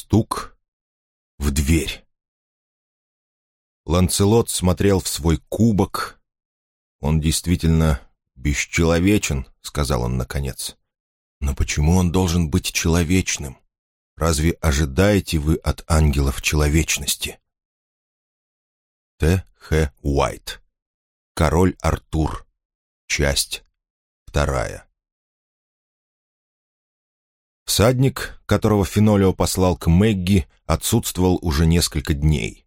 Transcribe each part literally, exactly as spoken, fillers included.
Стук в дверь. Ланцелот смотрел в свой кубок. «Он действительно бесчеловечен», — сказал он наконец. «Но почему он должен быть человечным? Разве ожидаете вы от ангелов человечности?» Т. Х. Уайт. Король Артур. Часть вторая. Всадник, которого Фенолио послал к Мэгги, отсутствовал уже несколько дней.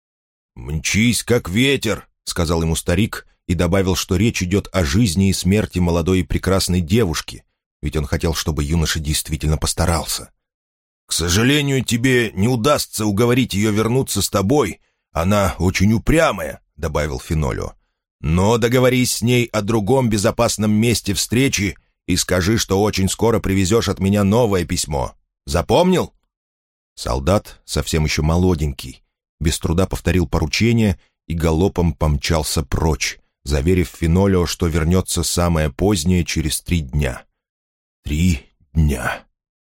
«Мчись, как ветер», — сказал ему старик, и добавил, что речь идет о жизни и смерти молодой и прекрасной девушки, ведь он хотел, чтобы юноша действительно постарался. «К сожалению, тебе не удастся уговорить ее вернуться с тобой. Она очень упрямая», — добавил Фенолио. «Но договорись с ней о другом безопасном месте встречи и скажи, что очень скоро привезешь от меня новое письмо. Запомнил?» Солдат, совсем еще молоденький, без труда повторил поручение и галопом помчался прочь, заверив Фенолио, что вернется самое позднее через три дня. Три дня.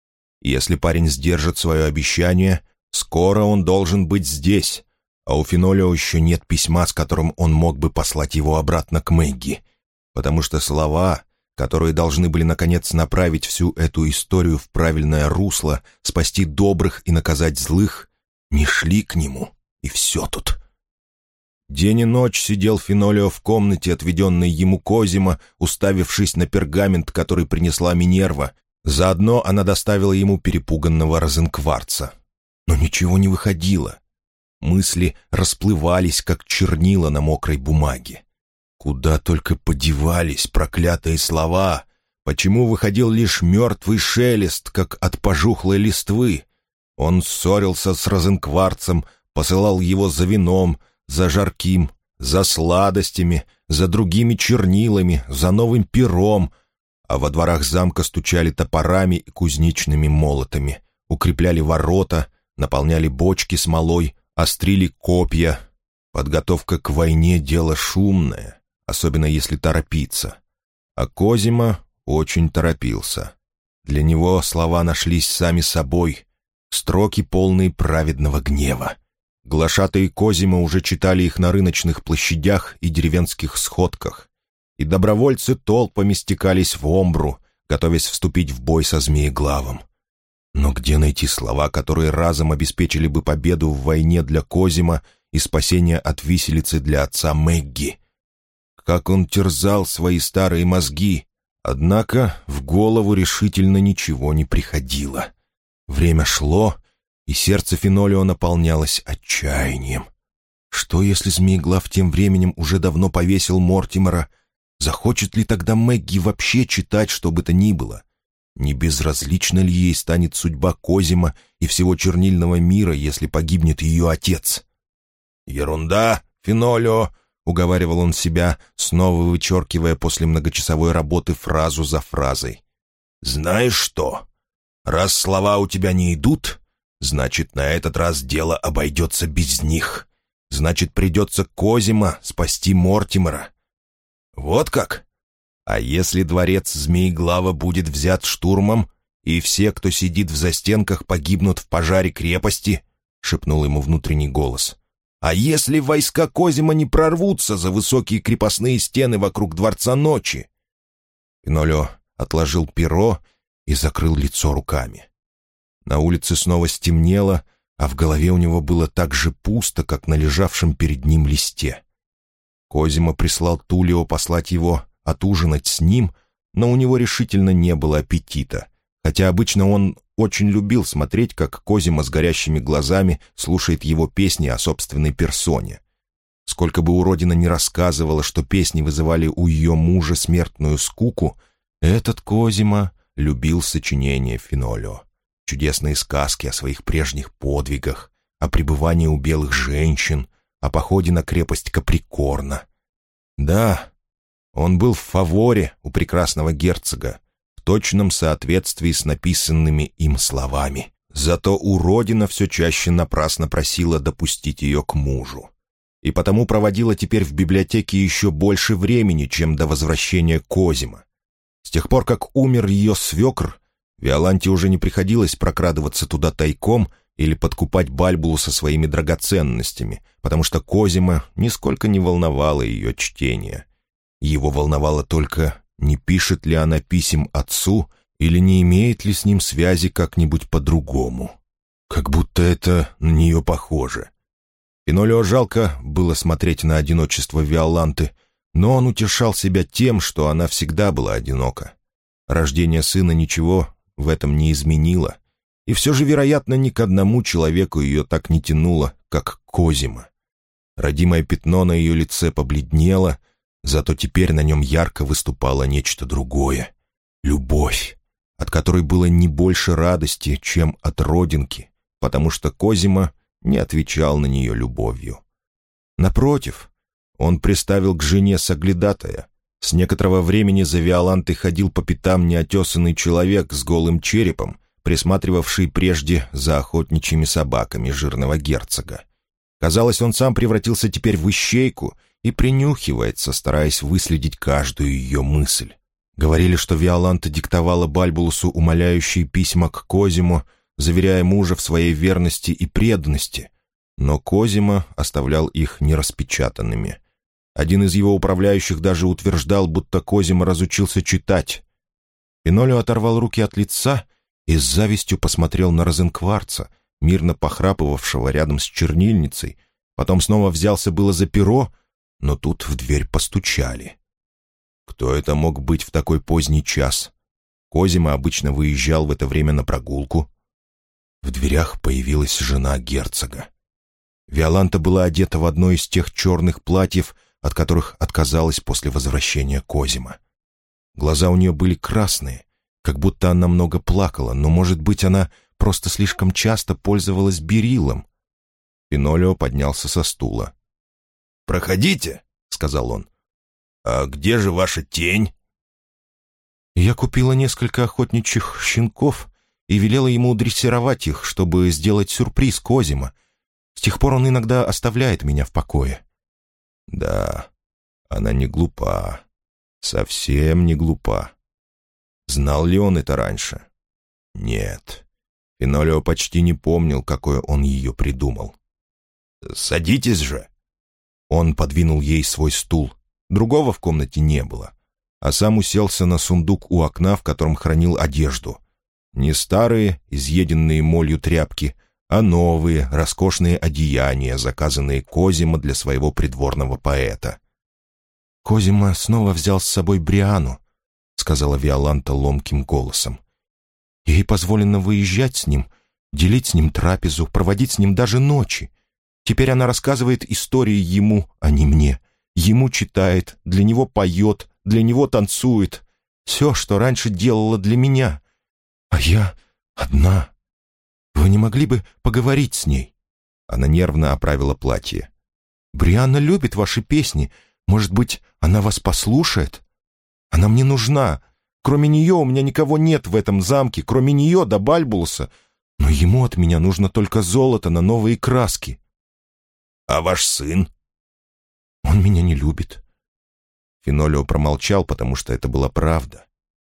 Если парень сдержит свое обещание, скоро он должен быть здесь, а у Фенолио еще нет письма, с которым он мог бы послать его обратно к Мэгги, потому что слова, которые должны были, наконец, направить всю эту историю в правильное русло, спасти добрых и наказать злых, не шли к нему, и все тут. День и ночь сидел Фенолио в комнате, отведенной ему Козимо, уставившись на пергамент, который принесла Минерва. Заодно она доставила ему перепуганного Розенкварца. Но ничего не выходило. Мысли расплывались, как чернила на мокрой бумаге. Куда только подевались проклятые слова? Почему выходил лишь мертвый шелест, как от пожухлой листвы? Он ссорился с Розенкварцем, посылал его за вином, за жарким, за сладостями, за другими чернилами, за новым пером, а во дворах замка стучали топорами и кузнечными молотами, укрепляли ворота, наполняли бочки смолой, острили копья. Подготовка к войне — дело шумное, особенно если торопиться. А Козимо очень торопился. Для него слова нашлись сами собой, строки, полные праведного гнева. Глашатые Козимо уже читали их на рыночных площадях и деревенских сходках, и добровольцы толпами стекались в Омбру, готовясь вступить в бой со Змееглавом. Но где найти слова, которые разом обеспечили бы победу в войне для Козимо и спасение от виселицы для отца Мэгги? Как он терзал свои старые мозги, однако в голову решительно ничего не приходило. Время шло, и сердце Фенолио наполнялось отчаянием. Что, если Змееглав тем временем уже давно повесил Мортимера? Захочет ли тогда Мэгги вообще читать что бы то ни было? Не безразлична ли ей станет судьба Козимо и всего чернильного мира, если погибнет ее отец? «Ерунда, Фенолио!» — уговаривал он себя, снова вычеркивая после многочасовой работы фразу за фразой. «Знаешь что? Раз слова у тебя не идут, значит, на этот раз дело обойдется без них. Значит, придется Козимо спасти Мортимера. Вот как? А если дворец Змееглава будет взят штурмом, и все, кто сидит в застенках, погибнут в пожаре крепости?» — шепнул ему внутренний голос. «А если войска Козимо не прорвутся за высокие крепостные стены вокруг Дворца Ночи?» Фенолио отложил перо и закрыл лицо руками. На улице снова стемнело, а в голове у него было так же пусто, как на лежавшем перед ним листе. Козимо прислал Тулио послать его отужинать с ним, но у него решительно не было аппетита, хотя обычно он очень любил смотреть, как Козимо с горящими глазами слушает его песни о собственной персоне. Сколько бы уродина ни рассказывала, что песни вызывали у ее мужа смертную скуку, этот Козимо любил сочинения Фенолио. Чудесные сказки о своих прежних подвигах, о пребывании у белых женщин, о походе на крепость Каприкорна. Да, он был в фаворе у прекрасного герцога, в точном соответствии с написанными им словами. Зато уродина все чаще напрасно просила допустить ее к мужу. И потому проводила теперь в библиотеке еще больше времени, чем до возвращения Козимо. С тех пор, как умер ее свекр, Виоланте уже не приходилось прокрадываться туда тайком или подкупать Бальбулуса своими драгоценностями, потому что Козима нисколько не волновало ее чтение. Его волновало только, не пишет ли она писем отцу или не имеет ли с ним связи как-нибудь по-другому. Как будто это на нее похоже. Фенолио жалко было смотреть на одиночество Виоланты, но он утешал себя тем, что она всегда была одинока. Рождение сына ничего в этом не изменило, и все же, вероятно, ни к одному человеку ее так не тянуло, как Козима. Родимое пятно на ее лице побледнело, зато теперь на нем ярко выступало нечто другое — любовь, от которой было не больше радости, чем от родинки, потому что Козима не отвечал на нее любовью. Напротив, он приставил к жене соглядатая. С некоторого времени за Виолантой ходил по пятам неотесанный человек с голым черепом, присматривавший прежде за охотничьими собаками жирного герцога. Казалось, он сам превратился теперь в ищейку и принюхивается, стараясь выследить каждую ее мысль. Говорили, что Виоланта диктовала Бальбулусу умоляющие письма к Козиму, заверяя мужа в своей верности и преданности, но Козима оставлял их нераспечатанными. Один из его управляющих даже утверждал, будто Козима разучился читать. Фенолио оторвал руки от лица и с завистью посмотрел на Розенкварца, мирно похрапывавшего рядом с чернильницей, потом снова взялся было за перо, но тут в дверь постучали. Кто это мог быть в такой поздний час? Козима обычно выезжал в это время на прогулку. В дверях появилась жена герцога. Виоланта была одета в одно из тех черных платьев, от которых отказалась после возвращения Козима. Глаза у нее были красные, как будто она много плакала, но, может быть, она просто слишком часто пользовалась берилом. Фенолио поднялся со стула. «Проходите», — сказал он. «А где же ваша тень?» «Я купила несколько охотничьих щенков и велела ему дрессировать их, чтобы сделать сюрприз Козима. С тех пор он иногда оставляет меня в покое». «Да, она не глупа, совсем не глупа. Знал ли он это раньше? Нет. Фенолио почти не помнил, какое он ее придумал. «Садитесь же!» Он подвинул ей свой стул. Другого в комнате не было, а сам уселся на сундук у окна, в котором хранил одежду. Не старые, изъеденные молью тряпки, а новые, роскошные одеяния, заказанные Козимо для своего придворного поэта. «Козимо снова взял с собой Бриану», — сказала Виоланта ломким голосом. «Ей позволено выезжать с ним, делить с ним трапезу, проводить с ним даже ночи. Теперь она рассказывает истории ему, а не мне. Ему читает, для него поет, для него танцует. Все, что раньше делала для меня. А я одна. Вы не могли бы поговорить с ней?» Она нервно оправила платье. «Брианна любит ваши песни. Может быть, она вас послушает? Она мне нужна. Кроме нее у меня никого нет в этом замке, кроме нее до Бальбулуса. Но ему от меня нужно только золото на новые краски». «А ваш сын?» «Он меня не любит». Фенолио промолчал, потому что это была правда.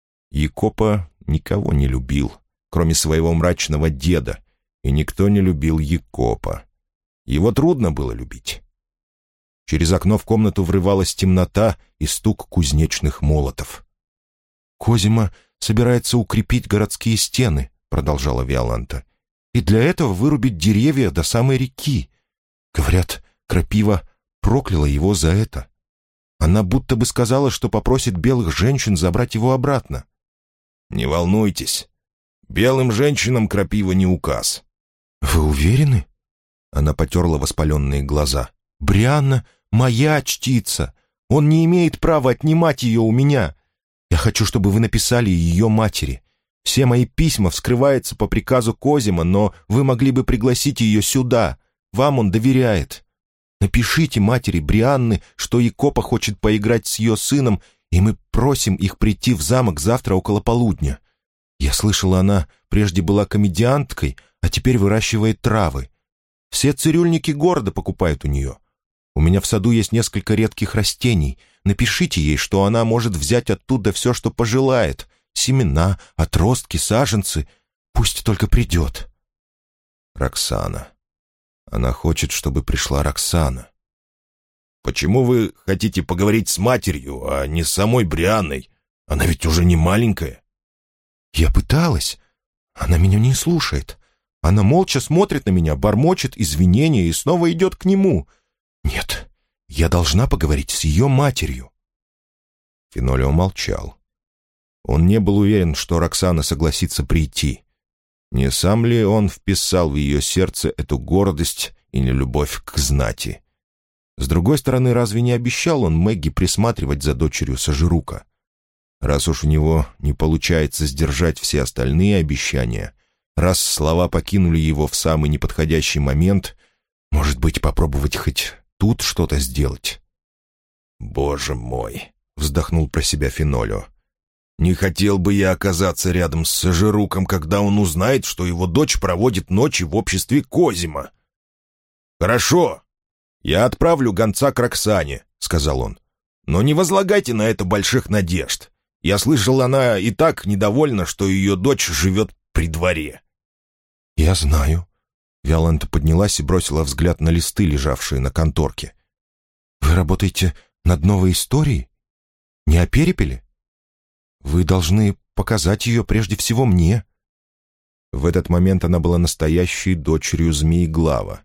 Якопо никого не любил, кроме своего мрачного деда, и никто не любил Якопо. Его трудно было любить. Через окно в комнату врывалась темнота и стук кузнечных молотов. «Козимо собирается укрепить городские стены», — продолжала Виоланта, «и для этого вырубить деревья до самой реки. Говорят, крапива прокляла его за это. Она будто бы сказала, что попросит белых женщин забрать его обратно». «Не волнуйтесь, белым женщинам крапива не указ». «Вы уверены?» Она потерла воспаленные глаза. «Брианна моя чтица. Он не имеет права отнимать ее у меня. Я хочу, чтобы вы написали ее матери. Все мои письма вскрываются по приказу Козимо, но вы могли бы пригласить ее сюда. Вам он доверяет. Напишите матери Брианны, что Якопо хочет поиграть с ее сыном, и мы просим их прийти в замок завтра около полудня. Я слышала, она прежде была комедианткой, а теперь выращивает травы. Все цирюльники города покупают у нее. У меня в саду есть несколько редких растений. Напишите ей, что она может взять оттуда все, что пожелает. Семена, отростки, саженцы. Пусть только придет». Роксана. Она хочет, чтобы пришла Роксана. «Почему вы хотите поговорить с матерью, а не с самой Брианной? Она ведь уже не маленькая». «Я пыталась. Она меня не слушает. Она молча смотрит на меня, бормочет извинения и снова идет к нему. Нет, я должна поговорить с ее матерью». Фенолио молчал. Он не был уверен, что Роксана согласится прийти. Не сам ли он вписал в ее сердце эту гордость и нелюбовь к знати? С другой стороны, разве не обещал он Мэгги присматривать за дочерью Сажирука? Раз уж у него не получается сдержать все остальные обещания, раз слова покинули его в самый неподходящий момент, может быть, попробовать хоть тут что-то сделать? «Боже мой!» — вздохнул про себя Фенолио. «Не хотел бы я оказаться рядом с Сажируком, когда он узнает, что его дочь проводит ночи в обществе Козима». «Хорошо, я отправлю гонца к Роксане», — сказал он. «Но не возлагайте на это больших надежд. Я слышал, она и так недовольна, что ее дочь живет при дворе». «Я знаю». Виоланта поднялась и бросила взгляд на листы, лежавшие на конторке. «Вы работаете над новой историей? Не о перепеле? Вы должны показать ее прежде всего мне». В этот момент она была настоящей дочерью Змееглава.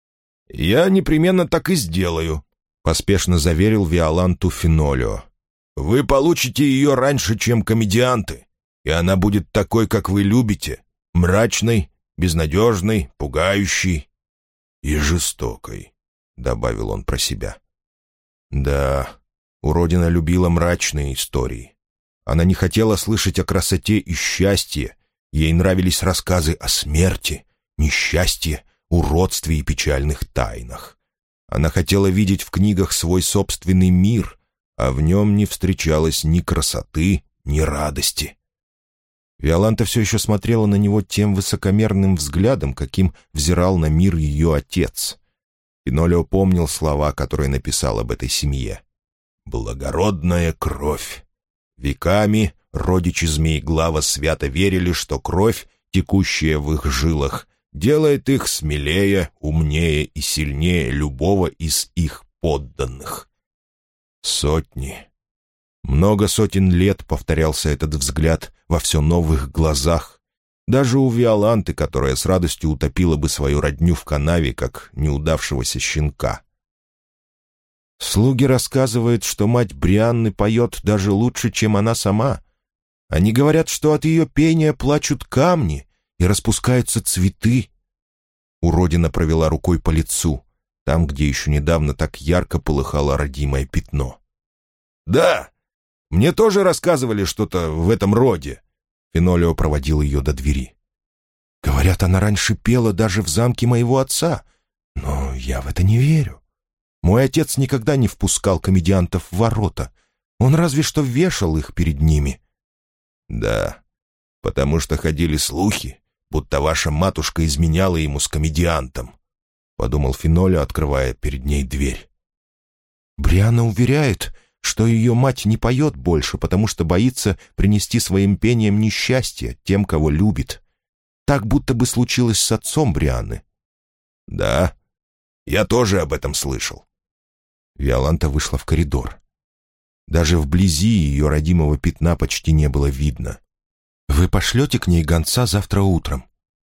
«Я непременно так и сделаю», — поспешно заверил Виоланту Фенолио. «Вы получите ее раньше, чем комедианты, и она будет такой, как вы любите, мрачной, безнадежной, пугающей и жестокой», — добавил он про себя. Да, уродина любила мрачные истории. Она не хотела слышать о красоте и счастье, ей нравились рассказы о смерти, несчастье, уродстве и печальных тайнах. Она хотела видеть в книгах свой собственный мир, а в нем не встречалось ни красоты, ни радости. Виоланта все еще смотрела на него тем высокомерным взглядом, каким взирал на мир ее отец. Фенолио помнил слова, которые написал об этой семье. «Благородная кровь». Веками родичи Змееглава свято верили, что кровь, текущая в их жилах, делает их смелее, умнее и сильнее любого из их подданных. Сотни, много сотен лет повторялся этот взгляд во все новых глазах, даже у Виоланты, которая с радостью утопила бы свою родню в канаве, как неудавшегося щенка. Слуги рассказывают, что мать Брианны поет даже лучше, чем она сама. Они говорят, что от ее пения плачут камни и распускаются цветы. Уродина провела рукой по лицу, там, где еще недавно так ярко полыхало родимое пятно. «Да, мне тоже рассказывали что-то в этом роде». Фенолио проводил ее до двери. «Говорят, она раньше пела даже в замке моего отца, но я в это не верю. Мой отец никогда не впускал комедиантов в ворота. Он разве что вешал их перед ними». «Да, потому что ходили слухи, будто ваша матушка изменяла ему с комедиантом», — подумал Фенолио, открывая перед ней дверь. «Брианна уверяет, что ее мать не поет больше, потому что боится принести своим пением несчастье тем, кого любит. Так будто бы случилось с отцом Брианны». «Да, я тоже об этом слышал». Виоланта вышла в коридор. Даже вблизи ее родимого пятна почти не было видно. «Вы пошлете к ней гонца завтра утром?»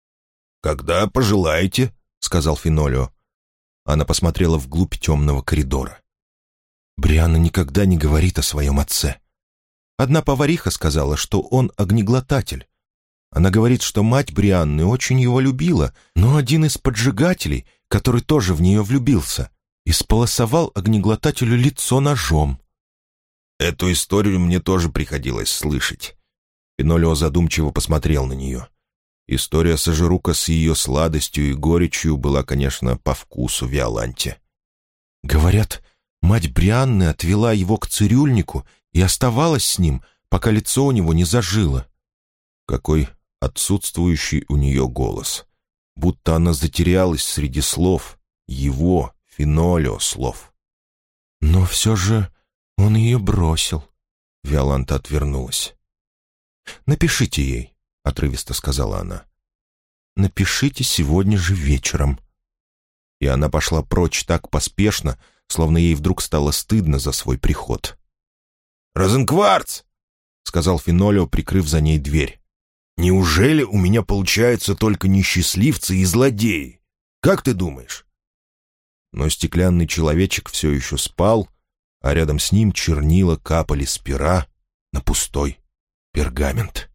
«Когда пожелаете», — сказал Фенолио. Она посмотрела вглубь темного коридора. Брианна никогда не говорит о своем отце. Одна повариха сказала, что он огнеглотатель. Она говорит, что мать Брианны очень его любила, но один из поджигателей, который тоже в нее влюбился, исполосовал огнеглотателю лицо ножом. «Эту историю мне тоже приходилось слышать». Фенолио задумчиво посмотрел на нее. История Сажирука с ее сладостью и горечью была, конечно, по вкусу Виоланте. «Говорят, мать Брианны отвела его к цирюльнику и оставалась с ним, пока лицо у него не зажило». Какой отсутствующий у нее голос. Будто она затерялась среди слов, его, Фенолио, слов. «Но все же он ее бросил», — Виоланта отвернулась. «Напишите ей», — отрывисто сказала она. напишите сегодня же вечером». И она пошла прочь так поспешно, словно ей вдруг стало стыдно за свой приход. «Розенкварц!» — сказал Фенолио, прикрыв за ней дверь. «Неужели у меня получаются только несчастливцы и злодеи? Как ты думаешь?» Но стеклянный человечек все еще спал, а рядом с ним чернила капали с пера на пустой пергамент.